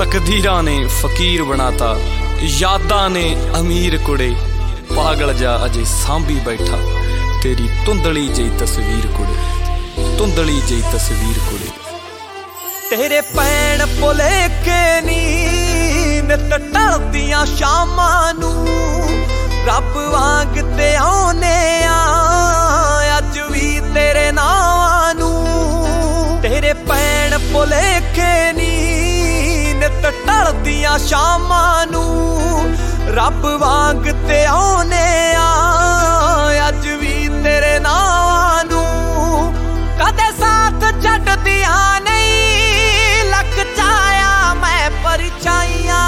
तकदीरा ने फकीर बनाता, यादा ने अमीर कुड़े। पागल जा अजे सांभी बैठा तेरी धुंधली जई तस्वीर कुड़े, धुंधली जई तस्वीर कुड़े। तेरे पैण भुलेखे नी नित ढलदियां शामां नूं, रब वांग ते आउने आ अज वी तेरे नावां नूं। तेरे पैण भुलेखे नी नित ढलदियां शामां नूं, रब वांग ते आउने आ अज वी तेरे नावां नूं। कदे साथ छड्डदियां नहीं लख चाया मैं परछाइयां,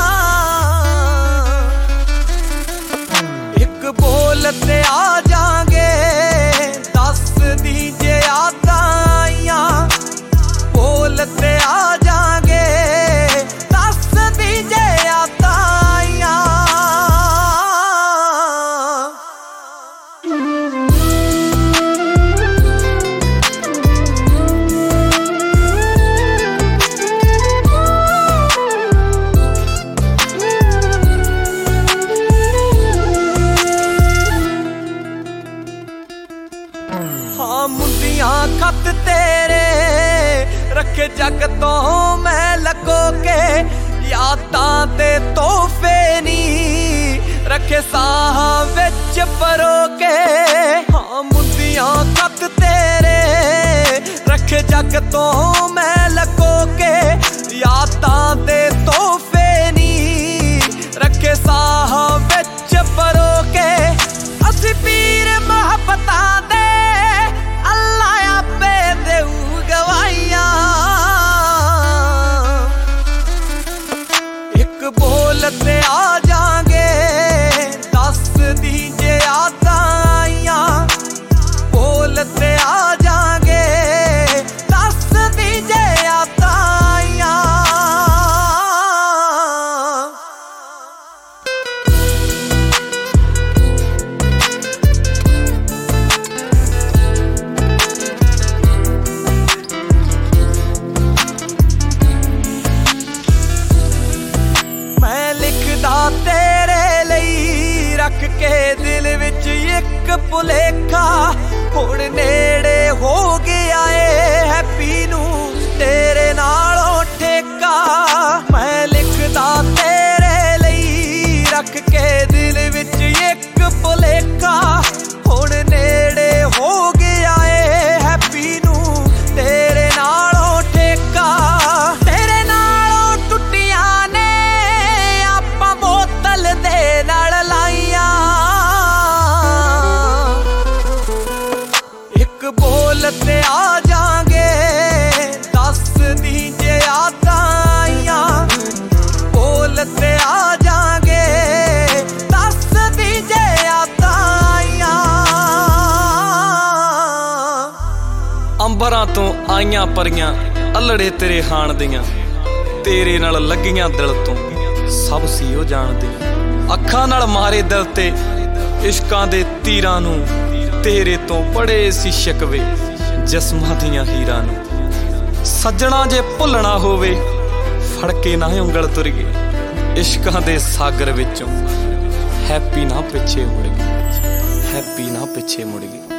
एक बोल ते आ जांगे दस दी जे यादां आईयां। बोल ते आ जांगे दस दी जे यादां आईयां। हाँ मुंदियां खत तेरे रखे जग तो मैं लगो के, यादां दे तोहफे नी रखे साह विच परो के। हाँ मुंदियां खत तेरे रखे जग तो मैं लगो के, यादां दे तोहफे नी रखे साह विच परो के। असी पीर मोहब्बतां दे बोल ते आ जांगे दस दी जे यादां आईयां। बोल ते आ जांगे दस दी जे यादां आईयां। तेरे लई रख के दिल विच एक भुलेखा, हुण नेड़े हो गया ए हैप्पी नूं तेरे नालों ठेका। मैं लिखदा तेरे लई रख के दिल विच एक भुलेखा, हुण नेड़े हो गया ए हैप्पी नूं तेरे नालों ठेका। तेरे नालों टुटियां ने आपां बोतल दे नाल लाइयां। एक बोल ते आ जांगे दस दी जे यादां आईयां। बोल ते आ जांगे दस दी जे यादां आईयां। अंबरां तो आईयां परियां अल्लड़े तेरे हाण दियां, तेरे नाल लगियां दिल तो सब सी ओ जाणदियां। अखां नाल मारे दिल ते इश्कां दे तीरां नूं, तेरे तो बड़े सी शिकवे जिस्मां दियां हीरां नूं। सज्जणा जे भुलना होवे फड़ के ना उंगल तुर गए, इश्कां दे सागर विचों हैप्पी ना पिछे मुड़ गए, हैप्पी ना पिछे मुड़ गए।